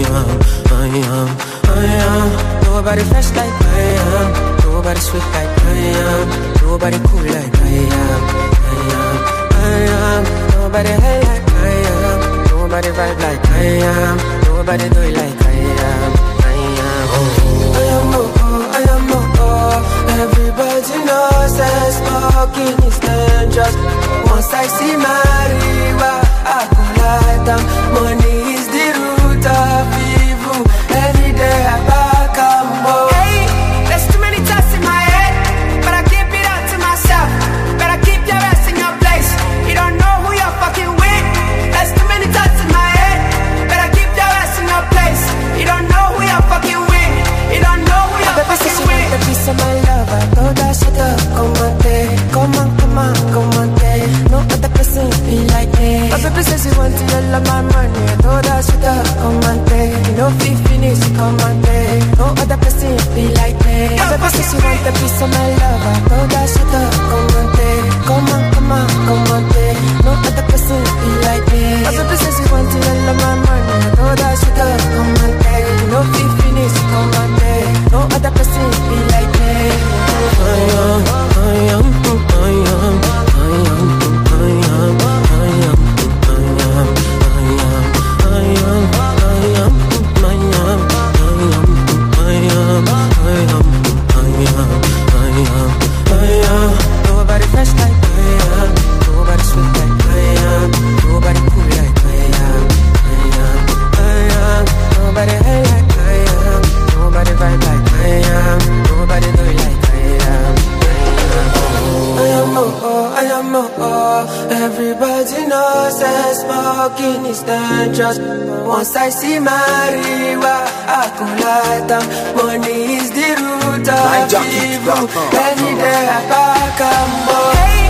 am. Nobody fresh like I am. Nobody sweet like I am. Nobody cool like I am. Nobody high like I am. Nobody vibe like I am. Nobody do it like I am. Everybody knows that smoking is dangerous. Once I see marijuana, I go light down. Money is the root of evil. Every day I back up more. Hey, there's too many thoughts in my head, but I keep it all to myself. Better keep your ass in your place. You don't know who you're fucking with. There's too many thoughts in my head. Better keep your ass in your place. You don't know who you're fucking with. You don't know who you're fucking with. The piece of my lover, toda shut up, come on, come on, no other person be like me. My baby says you want to all of my money, toda shut up, come on, you know if finish, come on, no other person be like me. My baby says you want the piece of my lover, toda shut up, come on, no other person be like me. My baby says you want to all of my money, toda shut up, come on, you know if finish, come on, no other person be like me. Nobody fresh like I am. Nobody sweet like I am. Nobody cool like I am. Nobody high like I am. Nobody vibe like I am. Nobody do it like I am. Everybody knows that smoking is dangerous. Once I see marijuana, I go light down. Money is the root of evil. Any day I back up more.